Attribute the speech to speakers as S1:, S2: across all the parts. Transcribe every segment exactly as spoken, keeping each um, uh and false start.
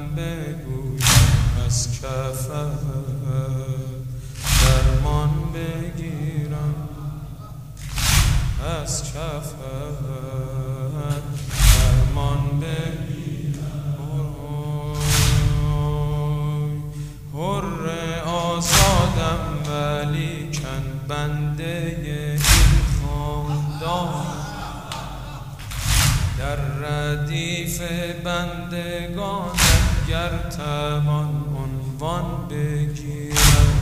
S1: بگویم از کفت درمان بگیرم، از کفت درمان بگیرم. حر آزادم ولیکن بنده این خاندان، در ردیف بندگان گر توان عنوان بگیرم.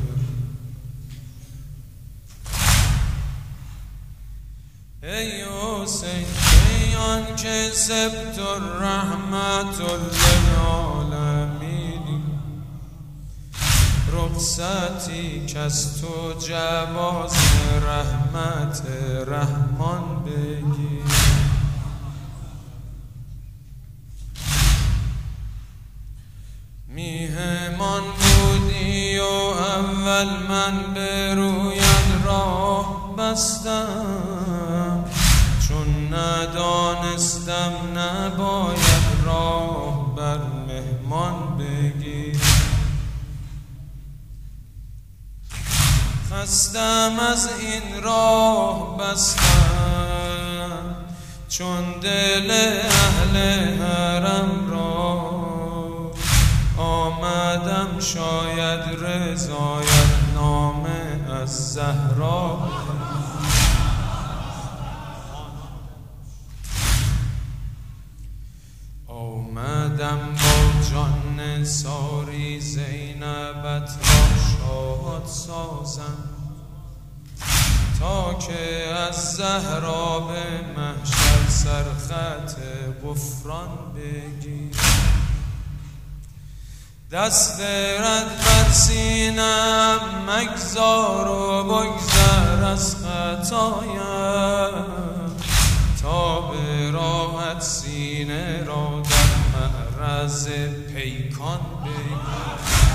S1: ای حسین ای آن که سبت الرحمت للعالمین، رخصتی کز تو جواز رحمت رحمان بگیر. میهمان بودی و اول من به رویت راه بستم، چون ندانستم نباید راه بر مهمان بگیر. خستم از این راه بستم، چون دل اهل حرم را آمدم شاید رضایت نامه از زهرا. آمدم با جان ساری زینبت را شاد سازم، تا که از زهرا به محشر سرخط غفران بگیر. دست رد بر سینم مگذار و بگذر از خطایم، تا به راحت سینه را در معرض پیکان بگیر.